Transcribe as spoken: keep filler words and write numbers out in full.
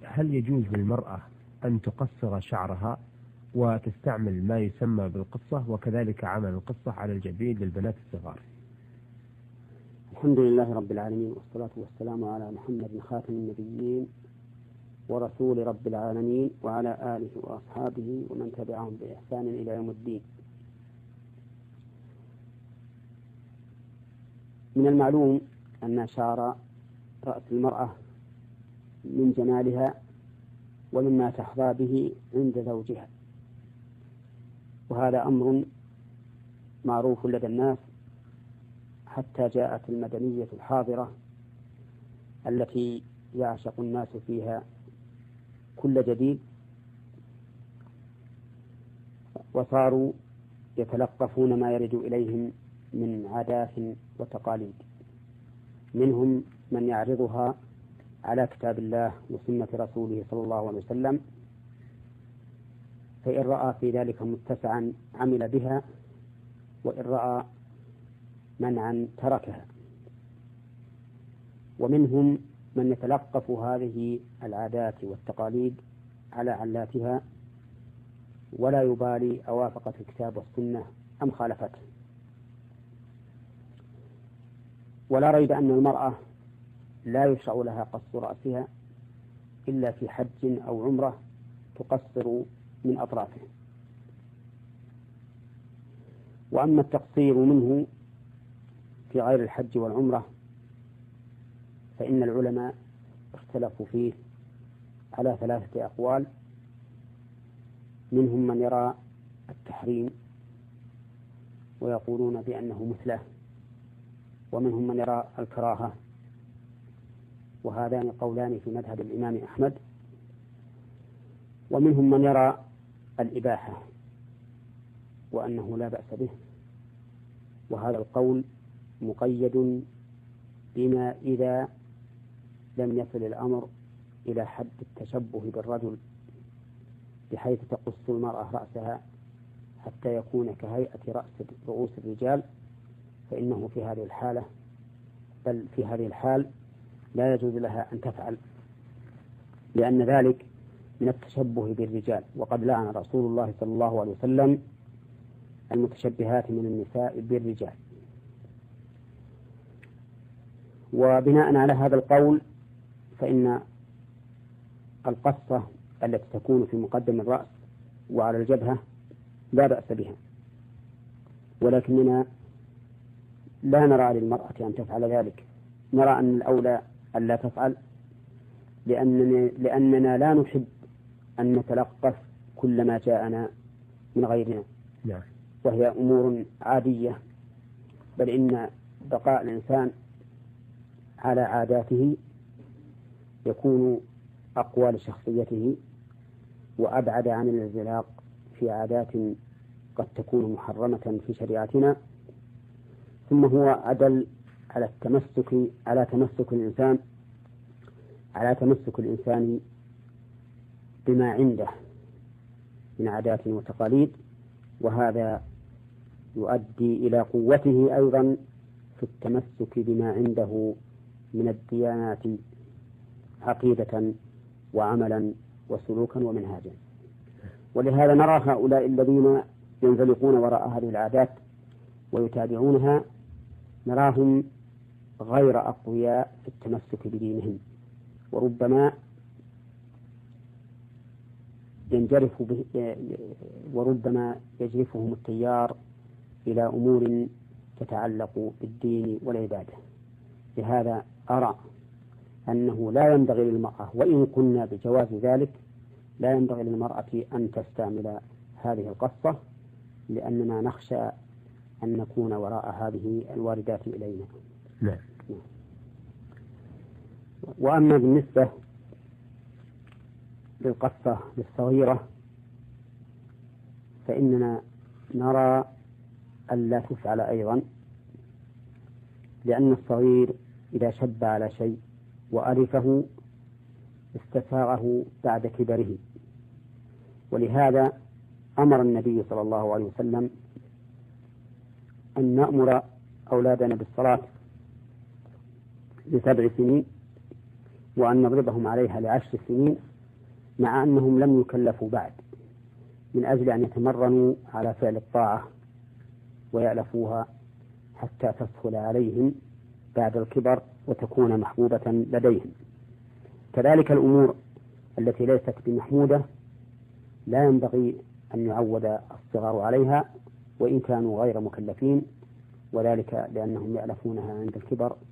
هل يجوز للمرأة أن تقصر شعرها وتستعمل ما يسمى بالقصة، وكذلك عمل القصة على الجبين للبنات الصغار؟ الحمد لله رب العالمين، والصلاة والسلام على محمد خاتم النبيين ورسول رب العالمين، وعلى آله وأصحابه ومن تبعهم بإحسان إلى يوم الدين. من المعلوم أن شعر رأس المرأة من جمالها ومما تحظى به عند زوجها، وهذا أمر معروف لدى الناس حتى جاءت المدنية الحاضرة التي يعشق الناس فيها كل جديد، وصاروا يتلقفون ما يرد إليهم من عادات وتقاليد، منهم من يعرضها على كتاب الله وسنة رسوله صلى الله عليه وسلم، فإن رأى في ذلك متسعا عمل بها، وإن رأى منعا تركها. ومنهم من يتلقف هذه العادات والتقاليد على علاتها ولا يبالي أوافقت الكتاب والسنة أم خالفته. ولا ريب أن المرأة لا يشرع لها قص رأسها إلا في حج أو عمرة تقصر من أطرافه. وأما التقصير منه في غير الحج والعمرة فإن العلماء اختلفوا فيه على ثلاثة أقوال، منهم من يرى التحريم ويقولون بأنه مثله، ومنهم من يرى الكراهة، وهذان قولان في مذهب الإمام أحمد، ومنهم من يرى الإباحة وأنه لا بأس به، وهذا القول مقيد بما إذا لم يصل الأمر إلى حد التشبه بالرجل بحيث تقص المرأة رأسها حتى يكون كهيئة رأس رؤوس الرجال، فإنه في هذه الحالة بل في هذه الحال لا يجوز لها أن تفعل، لأن ذلك من التشبه بالرجال، وقد لعن رسول الله صلى الله عليه وسلم المتشبهات من النساء بالرجال. وبناء على هذا القول فإن القصة التي تكون في مقدم الرأس وعلى الجبهة لا بأس بها، ولكننا لا نرى للمرأة أن تفعل ذلك، نرى أن الأولى أن لا تفعل، لأننا, لأننا لا نحب أن نتلقف كل ما جاءنا من غيرنا، وهي أمور عادية، بل إن بقاء الإنسان على عاداته يكون أقوى لشخصيته وأبعد عن الانزلاق في عادات قد تكون محرمة في شريعتنا، ثم هو أدل على التمسك على تمسك الإنسان على تمسك الإنسان بما عنده من عادات وتقاليد، وهذا يؤدي إلى قوته أيضا في التمسك بما عنده من الديانات عقيدة وعملا وسلوكا ومنهاجا. ولهذا نرى هؤلاء الذين ينزلقون وراء هذه العادات ويتابعونها نراهم غير أقوياء في التمسك بدينهم، وربما ينجرف به وربما يجرفهم التيار إلى أمور تتعلق بالدين والعبادة. لهذا أرى أنه لا ينبغي للمرأة، وإن كنا بجواز ذلك، لا ينبغي للمرأة أن تستعمل هذه القصة، لأننا نخشى أن نكون وراء هذه الواردات إلينا. نعم. وأما بالنسبة للقصة للصغيرة فإننا نرى ألا تفعل أيضا، لأن الصغير إذا شب على شيء وألفه استساغه بعد كبره، ولهذا أمر النبي صلى الله عليه وسلم أن نأمر أولادنا بالصلاة لسبع سنين وأن نضربهم عليها لعشر سنين مع أنهم لم يكلفوا بعد، من أجل أن يتمرنوا على فعل الطاعة ويألفوها حتى تسهل عليهم بعد الكبر وتكون محبوبة لديهم. كذلك الأمور التي ليست بمحمودة لا ينبغي أن يعود الصغار عليها وإن كانوا غير مكلفين، وذلك لأنهم يألفونها عند الكبر